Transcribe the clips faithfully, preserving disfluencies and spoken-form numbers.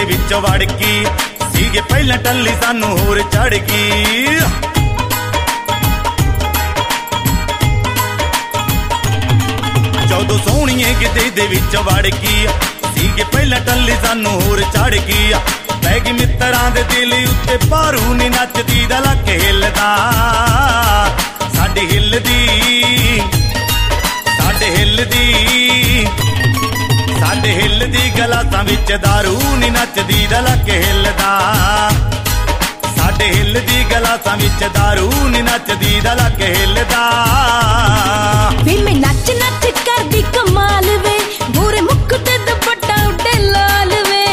ਦੇ ਵਿੱਚ ਵੜ ਗਈ ਸੀਗੇ ਪਹਿਲਾਂ ਟੱਲੀ ਸਾਨੂੰ ਹੋਰ ਚੜ ਗਈ। ਜਦੋਂ ਸੋਹਣੀਏ ਗਿੱਧੇ ਦੇ ਵਿੱਚ ਵੜ ਗਈ ਸੀਗੇ ਪਹਿਲਾਂ ਟੱਲੀ ਸਾਨੂੰ ਹੋਰ ਚੜ ਗਈ। ਪੈ ਗਈ ਮਿੱਤਰਾਂ ਦੇ ਦਿਲ ਉੱਤੇ ਭਾਰੂ ਨੀ ਨੱਚਦੀ ਦਾ ਲੱਕ ਹਿੱਲਦਾ ਸਾਡੀ ਹਿੱਲਦੀ ਸਾਡੇ ਹਿੱਲਦੀ ਸਾਡੇ ਹਿੱਲਦੀ ਗਲਾਸਾਂ ਵਿੱਚ ਦਾਰੂ ਨੀ ਨੱਚਦੀ ਦਾ ਲੱਕ ਹਿੱਲਦਾ ਸਾਡੇ ਹਿੱਲਦੀ ਗਲਾਸਾਂ ਵਿੱਚ ਦਾਰੂ ਨੀ ਨੱਚਦੀ ਦਾ ਲੱਕ ਹਿੱਲਦਾ। ਵੇ ਮੈਂ ਨੱਚ ਨੱਚ ਕਰਦੀ ਕਮਾਲ ਵੇ ਗੋਰੇ ਮੁੱਖ ਤੇ ਦੁਪੱਟਾ ਉੱਡੇ ਲਾਲ ਵੇ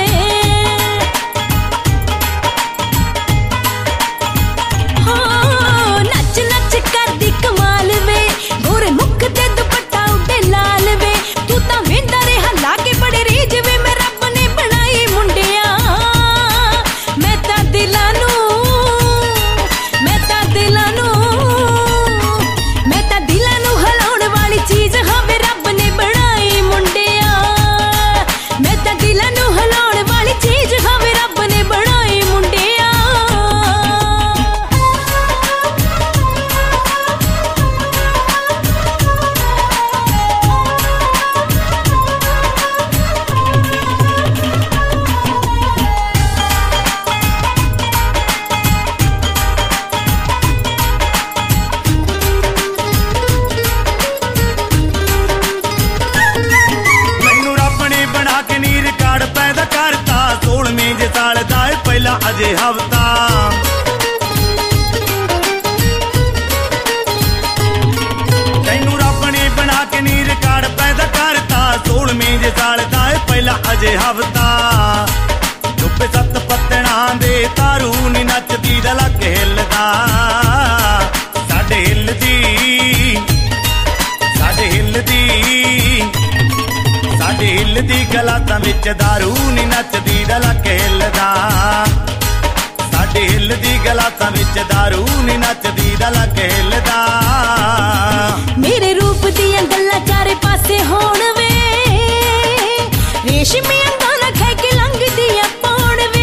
ਹਾਂ ਨੱਚ ਨੱਚ ਕਰਦੀ ਕਮਾਲ ਵੇ ਗੋਰੇ ਮੁੱਖ ਤੇ ਦੁਪੱਟਾ ਉੱਡੇ ਲਾਲ ਵੇ ਤੂੰ ਤਾਂ ਵੇਂਦਾ ਰਿਹਾ ਲਾ ਕੇ ਬੜੇ ਰੀਝ ਵੇ ਮੈਂ ਰੱਬ ਨੇ ਬਣਾਈ ਮੁੰਡਿਆ ਮੈਂ ਤਾਂ ਦਿਲਾਂ ਨੂੰ ਮੈਂ ਤਾਂ ਦਿਲਾਂ ਨੂੰ ਮੈਂ ਤਾਂ ਦਿਲਾਂ ਨੂੰ ਹਿਲਾਉਣ ਵਾਲੀ ਚੀਜ਼ ਹਾਂ ਵੇ ਰੱਬ ਨੇ ਬਣਾਈ ਮੁੰਡਿਆ ਮੈਂ ਤਾਂ ਦਿਲਾਂ ਨੂੰ ਹਿਲਾਉਣ ਵਾਲੀ ਚੀਜ਼ ਹਾਂ ਵੇ ਰੱਬ ਨੇ ਬਣਾਈ ਮੁੰਡਿਆ। ਮੈਨੂੰ ਰੱਬ ਨੇ ਬਣਾ ਕੇ ਨੀ ਰਿਕਾਰਡ ਪੈਦਾ ਕਰਤਾ ਸੋਲਵੇਂ ਜੇ ਸਾਲ ਦਾ ਏ ਪਹਿਲਾ ਅਜੇ ਹਫਤਾ ਤੈਨੂੰ ਰੱਬ ਨੇ ਬਣਾ ਕੇ ਨੀ ਰਿਕਾਰਡ ਪੈਦਾ ਕਰਤਾ ਸੋਲਵੇਂ ਜੇ ਸਾਲ ਦਾ ਏ ਪਹਿਲਾ ਅਜੇ ਹਫਤਾ ਚੁੱਪੇ ਸੱਤ ਪੱਤਣਾ ਦੇ ਤਾਰੂ ਨੀ ਨੱਚਦੀ ਦਾ ਲੱਕ ਹਿੱਲਦਾ ਸਾਡੇ ਹਿੱਲਦੀ ਸਾਡੇ ਹਿੱਲਦੀ ਸਾਡੇ ਹਿੱਲਦੀ ਗਲਾਸਾਂ ਵਿੱਚ ਦਾਰੂ ਨੀ ਨੱਚਦੀ ਦਾ ਲੱਕ ਹਿੱਲਦਾ ਸਾਡੇ ਹਿੱਲਦੀ ਗਲਾਸਾਂ ਵਿੱਚ ਦਾਰੂ ਨੀ ਨੱਚਦੀ ਦਾ ਲੱਕ ਹਿੱਲਦਾ। ਮੇਰੇ ਰੂਪ ਦੀਆਂ ਗੱਲਾਂ ਚਾਰੇ ਪਾਸੇ ਹੋਣ ਵੇ ਰੇਸ਼ਮੀ ਅੰਗਾਂ ਨਾਲ ਖਹਿ ਕੇ ਲੰਘਦੀਆਂ ਪੌਣ ਵੇ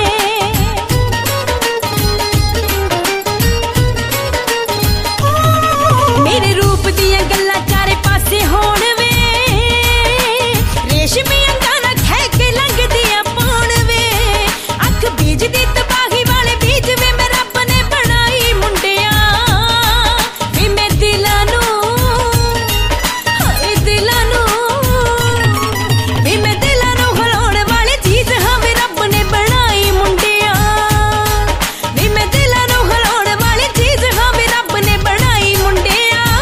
ਮੇਰੇ ਰੂਪ ਦੀਆਂ ਗੱਲਾਂ ਚਾਰੇ ਪਾਸੇ ਹੋਣ ਵੇ ਰੇਸ਼ਮੀ ਅੰਗਾਂ ਨਾਲ ਖਹਿ ਕੇ ਲੰਘਦੀਆਂ ਪੌਣ ਵੇ ਅੱਖ ਬੀਜਦੀ ਤਬਾਹੀ ਵਾਲੇ ਬੀਜ ਵੇ ਮੈਂ ਰੱਬ ਨੇ ਬਣਾਈ ਮੁੰਡਿਆ ਵੇ ਮੈਂ ਦਿਲਾਂ ਨੂੰ ਹਾਏ ਦਿਲਾਂ ਨੂੰ ਵੇ ਮੈਂ ਦਿਲਾਂ ਨੂੰ ਹਿਲਾਉਣ ਵਾਲੀ ਚੀਜ਼ ਹਾਂ ਵੇ ਰੱਬ ਨੇ ਬਣਾਈ ਮੁੰਡਿਆ ਵੇ ਮੈਂ ਦਿਲਾਂ ਨੂੰ ਹਿਲਾਉਣ ਵਾਲੀ ਚੀਜ਼ ਹਾਂ ਵੇ ਰੱਬ ਨੇ ਬਣਾਈ ਮੁੰਡਿਆ।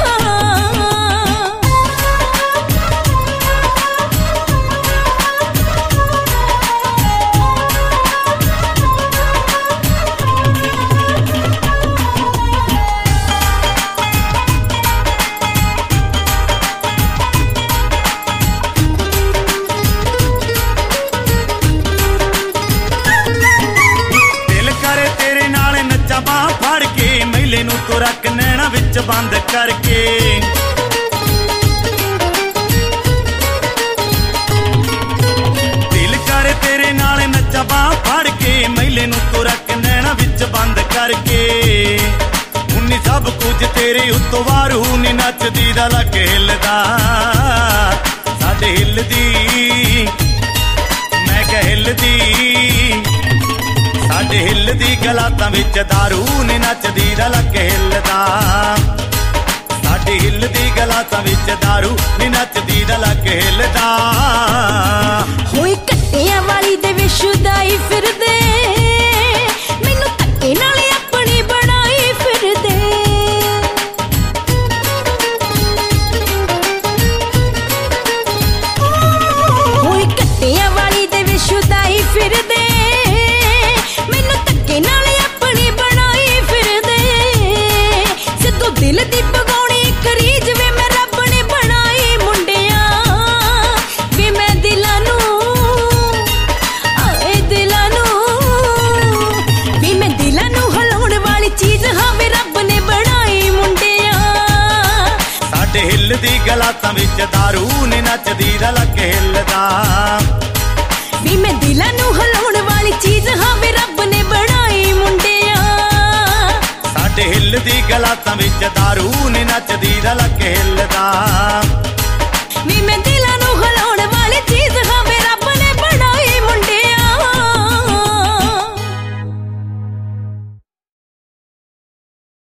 ਦਿਲ ਕਰੇ ਤੇਰੇ ਨਾਲ ਨੱਚਾਂ ਬਾਂਹ ਫੜ ਕੇ ਮਹਿਲੇ ਨੂੰ ਤੂੰ ਰੱਖ ਨੈਣਾ ਵਿੱਚ ਬੰਦ ਕਰਕੇ ਦਿਲ ਕਰੇ ਤੇਰੇ ਨਾਲ ਨੱਚਾਂ ਬਾਂਹ ਫੜ ਕੇ ਮਹਿਲੇ ਨੂੰ ਤੂੰ ਰੱਖ ਨੈਣਾ ਵਿੱਚ ਬੰਦ ਕਰਕੇ ਉਨੀ ਸਭ ਕੁਝ ਤੇਰੇ ਉੱਤੋਂ ਵਾਰੂ ਨੀ ਨੱਚਦੀ ਦਾ ਲੱਕ ਹਿੱਲਦਾ ਸਾਡੇ ਹਿੱਲਦੀ ਮੈਂ ਕਿਹਾ ਹਿੱਲਦੀ ਸਾਡੇ ਹਿੱਲਦੀ ਗਲਾਸਾਂ ਵਿੱਚ ਦਾਰੂ ਨੀ ਨੱਚਦੀ ਦਾ ਲੱਕ ਹਿੱਲਦਾ ਸਾਡੀ ਹਿੱਲਦੀ ਗਲਾਸਾਂ ਵਿੱਚ ਦਾਰੂ ਨੀ ਨੱਚਦੀ ਦਾ ਲੱਕ ਹਿੱਲਦਾ। ਹੋਏ ਕੱਟਿਆਂ ਵਾਲੀ ਦੇ ਵਿਸ਼ੁਦਾਈ ਫਿਰਦੇ ਮੈਨੂੰ ਧੱਕੇ ਨਾਲ ਆਪਣੀ ਬਣਾਈ ਫਿਰਦੇ ਹੋਏ ਕੱਟਿਆਂ ਵਾਲੀ ਦੇ ਵਿਸ਼ੁਦਾਈ ਫਿਰਦੇ ਮੈਨੂੰ ਧੱਕੇ ਨਾਲ ਆਪਣੀ ਬਣਾਈ ਫਿਰਦੇ ਸਿੱਧੂ ਦਿਲ ਦੀ ਪਗਾਉਣੀ ਖਰੀਜ ਵੇ ਮੈਂ ਰੱਬ ਨੇ ਬਣਾਈ ਮੁੰਡਿਆ ਵੇ ਮੈਂ ਦਿਲਾਂ ਨੂੰ ਆਏ ਦਿਲਾਂ ਨੂੰ ਵੇ ਮੈਂ ਦਿਲਾਂ ਨੂੰ ਹਿਲਾਉਣ ਵਾਲੀ ਚੀਜ਼ ਹਾਂ ਵੇ ਰੱਬ ਨੇ ਬਣਾਈ ਮੁੰਡਿਆ ਸਾਡੇ ਹਿੱਲਦੀ ਗਲਾਸਾਂ ਵਿੱਚ ਦਾਰੂ ਨੀ ਨੱਚਦੀ ਦਾ ਲੱਕ ਹਿੱਲਦਾ ਵੇ ਮੈਂ ਦਿਲਾਂ ਨੂੰ ਹਿਲਾਉਣ ਵੇਚਦੀ ਗਲਾਸਾਂ ਵਿੱਚ ਦਾਰੂ ਨੀ ਨੱਚਦੀ ਦਾ ਲੱਕ ਹਿੱਲਦਾ।